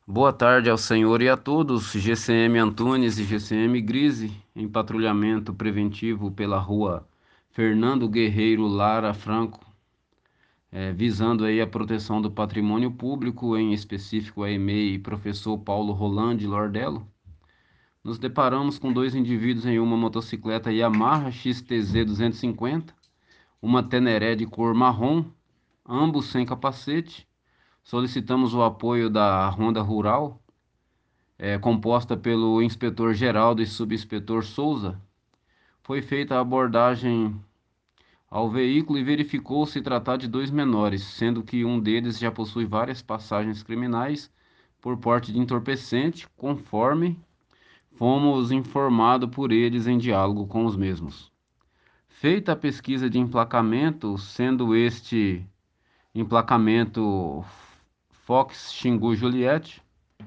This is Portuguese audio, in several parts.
Boa tarde ao senhor e a todos. GCM Antunes e GCM Grise, em patrulhamento preventivo pela rua Fernando Guerreiro Lara Franco, visando aí a proteção do patrimônio público, em específico a EMEI professor Paulo Rolandi Lordello. Nos deparamos com dois indivíduos em uma motocicleta Yamaha XTZ 250, uma Teneré de cor marrom, ambos sem capacete. Solicitamos o apoio da Ronda Rural, composta pelo inspetor Geraldo e subinspetor Souza. Foi feita a abordagem ao veículo e verificou se tratar de dois menores, sendo que um deles já possui várias passagens criminais por porte de entorpecente, conforme fomos informados por eles em diálogo com os mesmos. Feita a pesquisa de emplacamento, sendo este emplacamento Fox Xingu Juliette,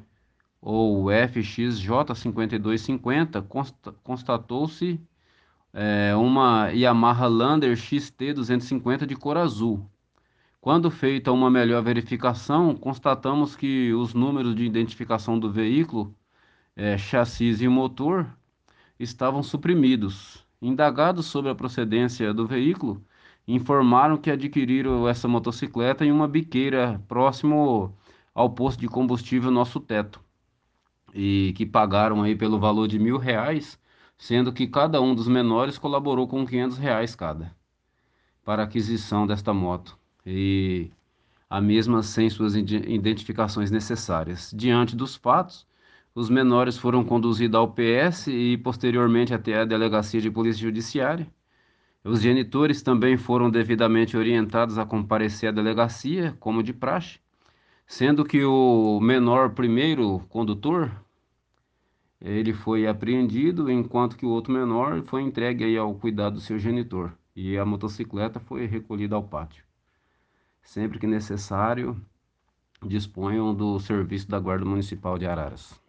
ou FXJ 5250, constatou-se uma Yamaha Lander XT 250 de cor azul. Quando feita uma melhor verificação, constatamos que os números de identificação do veículo, chassis e motor, estavam suprimidos. Indagados sobre a procedência do veículo, informaram que adquiriram essa motocicleta em uma biqueira próximo ao posto de combustível Nosso Teto, e que pagaram aí pelo valor de R$ 1.000, sendo que cada um dos menores colaborou com R$ 500 cada, para a aquisição desta moto, e a mesma sem suas identificações necessárias. Diante dos fatos, os menores foram conduzidos ao PS e posteriormente até a Delegacia de Polícia Judiciária. Os genitores também foram devidamente orientados a comparecer à delegacia, como de praxe, sendo que o menor primeiro condutor, ele foi apreendido, enquanto que o outro menor foi entregue aí ao cuidado do seu genitor. E a motocicleta foi recolhida ao pátio. Sempre que necessário, disponham do serviço da Guarda Municipal de Araras.